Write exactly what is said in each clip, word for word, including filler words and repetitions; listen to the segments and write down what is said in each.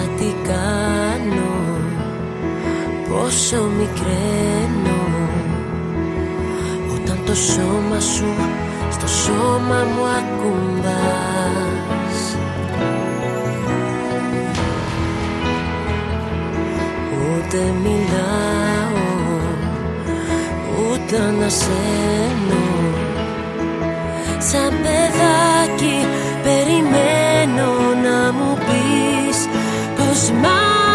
τι κάνω, πόσο μικραίνω, όταν το σώμα σου στο σώμα μου ακουμπάς. Ούτε μιλάω, ούτε ανασένω, σαν παιδάκι περιμένω να μου πεις πως μ'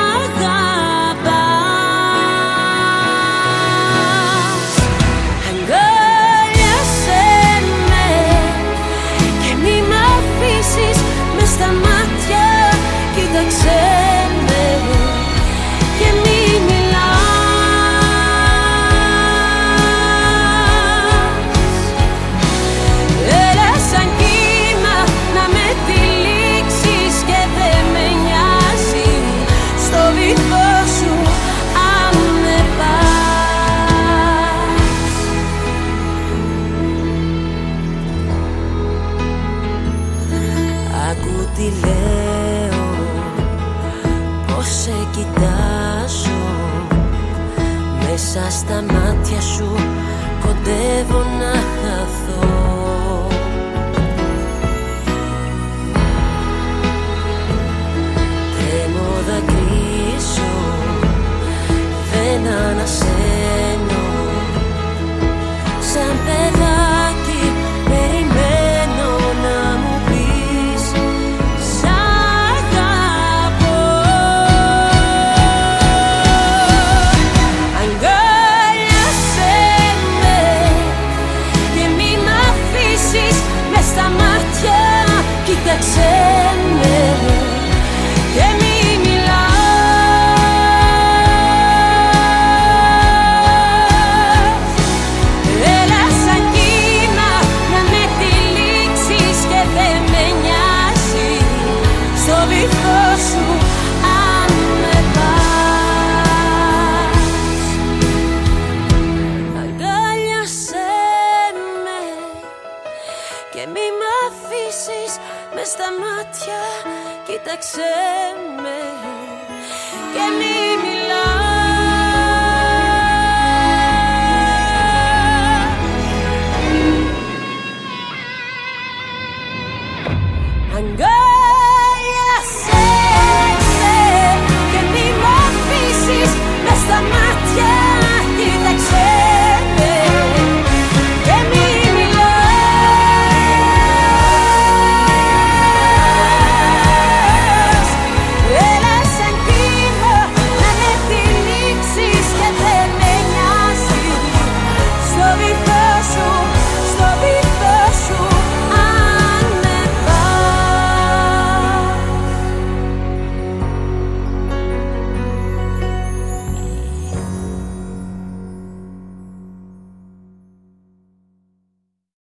αγαπάς. Αγκάλιασέ με και μη μ' αφήσεις μες στα μάτια, κοίταξέ με και μη μιλάς. Έλα σαν κύμα να με τυλίξεις και δεν με νοιάζει στο βυθό σου αν με πας. Άκου τι λέω, πως σε κοιτάζω, μέσα στα μάτια σου κοντεύω να χαθώ. Τρέμω, δακρύζω, δεν ανασένω, σαν παιδάκι περιμένω να μου πεις σ' αγαπώ. Αγκάλιασέ με και μη μ' αφήσεις μες στα μάτια, κοίταξέ με και μη μιλάς. Έλα σαν κύμα να με τυλίξεις και δεν με νοιάζει στο βυθό σου αν με πας. Αγκάλιασέ με και μη μ' αφήσεις μες στα μάτια, κοίταξέ με και μη μιλάς. Αγκάλιασέ